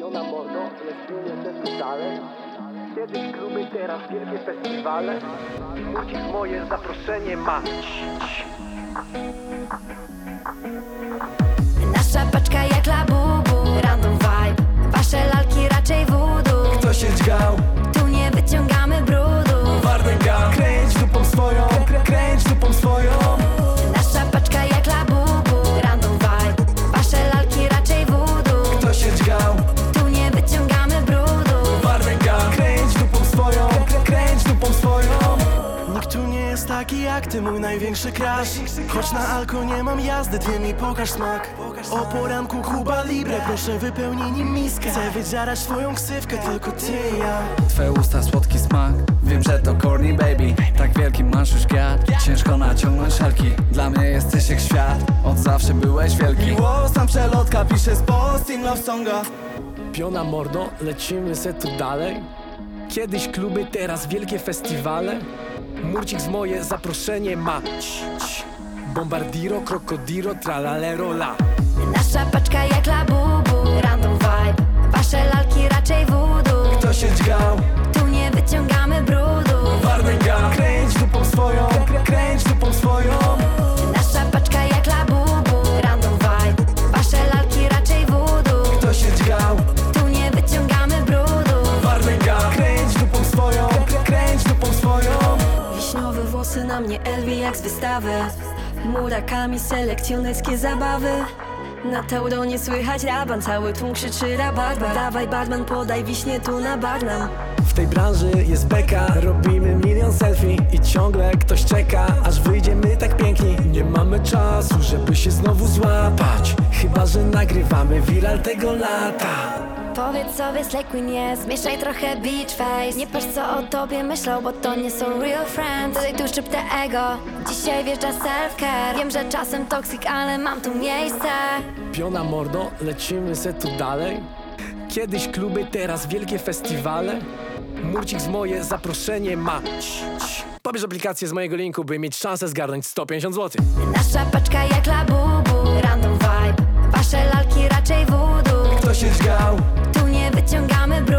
Piona mordo, lecimy też dalej. Kiedyś kluby, teraz wielkie festiwale. Ucisk moje zaproszenie ma. Nasza paczka jak labubu, random vibe. Wasze lalki raczej voodoo. Kto się dźgał? Tu nie wyciągamy brudu. Wardenga, kręć dupą swoją, kręć dupą swoją. Nasza paczka jak labubu, random vibe. Wasze lalki raczej voodoo. Kto się dźgał? Tu nie wyciągamy brudu. Wardenga, kręć dupą swoją, kręć dupą swoją. Nikt tu nie jest taki jak ty, mój największy crush. Choć na alko nie mam jazdy, ty mi pokaż smak. O poranku Cuba Libre, proszę wypełnij nim miskę. Chcę wydzierać twoją ksywkę, tylko ty i ja. Twe usta słodki smak, wiem, że to corny baby. Tak wielki masz już gad, ciężko naciągnąć szelki. Dla mnie jesteś jak świat, od zawsze byłeś wielki. Miłosna przelotka, piszę z post in love songa. Piona mordo, lecimy se tu dalej. Kiedyś kluby, teraz wielkie festiwale. Murcik z moje zaproszenie ma. Bombardiro, krokodiro, tralalero la. Nasza paczka jak labubu, random vibe. Wasze lalki raczej voodoo. Kto się dźgał? Tu nie wyciągamy brudu. Wardenga, kręć dupą swoją, kręć dupą swoją. Nasza paczka jak labubu, random vibe. Wasze lalki raczej voodoo. Kto się dźgał? Tu nie wyciągamy brudu. Wardenga, kręć dupą swoją, kręć dupą swoją. Wiśniowe włosy na mnie, Elvi jak z wystawy. Murakami selekcjonerskie zabawy. Na Tauronie słychać raban, cały tłum krzyczy rabarba. Dawaj barman, podaj wiśnie tu na barnam. W tej branży jest beka, robimy milion selfie. I ciągle ktoś czeka, aż wyjdziemy tak piękni. Nie mamy czasu, żeby się znowu złapać. Chyba że nagrywamy viral tego lata. Powiedz sobie Slay Queen jest, zmieszaj trochę beach face. Nie patrz co o tobie myślą, bo to nie są real friends. Tutaj tu szczypte ego, dzisiaj wjeżdża self-care. Wiem, że czasem toxic, ale mam tu miejsce. Piona mordo, lecimy se tu dalej. Kiedyś kluby, teraz wielkie festiwale. Murcik z moje zaproszenie ma. Pobierz aplikację z mojego linku, by mieć szansę zgarnąć 150 zł. Nasza paczka jak labubu, random vibe. Wasze lalki raczej voodoo. Kto się dźgał? Tu nie wyciągamy brudu.